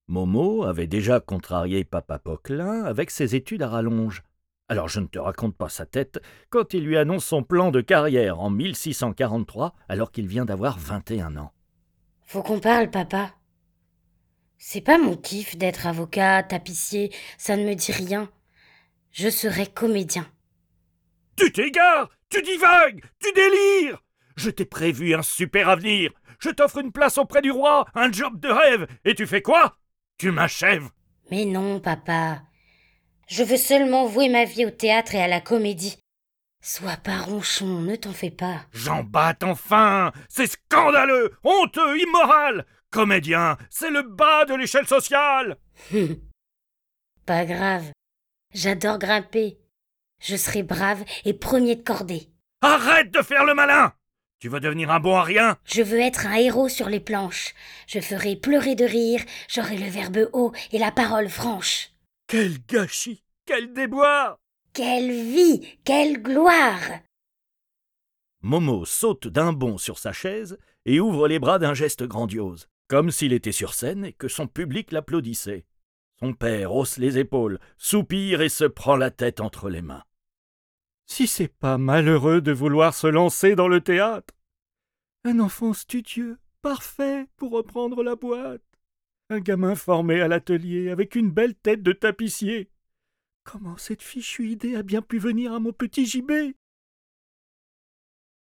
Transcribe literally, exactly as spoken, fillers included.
Momo avait déjà contrarié Papa Poquelin avec ses études à rallonge. Alors je ne te raconte pas sa tête quand il lui annonce son plan de carrière en mille six cent quarante-trois alors qu'il vient d'avoir vingt et un ans. Faut qu'on parle, papa. C'est pas mon kiff d'être avocat, tapissier, ça ne me dit rien. Je serai comédien. Tu t'égares, tu divagues, tu délires. Je t'ai prévu un super avenir. Je t'offre une place auprès du roi, un job de rêve, et tu fais quoi? Tu m'achèves. Mais non, papa. Je veux seulement vouer ma vie au théâtre et à la comédie. Sois pas ronchon, ne t'en fais pas. J'en batte enfin. C'est scandaleux, honteux, immoral. Comédien, c'est le bas de l'échelle sociale. Pas grave. J'adore grimper. Je serai brave et premier de cordée. Arrête de faire le malin. Tu veux devenir un bon à rien? Je veux être un héros sur les planches. Je ferai pleurer de rire, j'aurai le verbe haut et la parole franche. Quel gâchis, quel déboire. Quelle vie, quelle gloire! Momo saute d'un bond sur sa chaise et ouvre les bras d'un geste grandiose, comme s'il était sur scène et que son public l'applaudissait. Son père hausse les épaules, soupire et se prend la tête entre les mains. Si c'est pas malheureux de vouloir se lancer dans le théâtre. Un enfant studieux, parfait pour reprendre la boîte. Un gamin formé à l'atelier avec une belle tête de tapissier. Comment cette fichue idée a bien pu venir à mon petit gibet?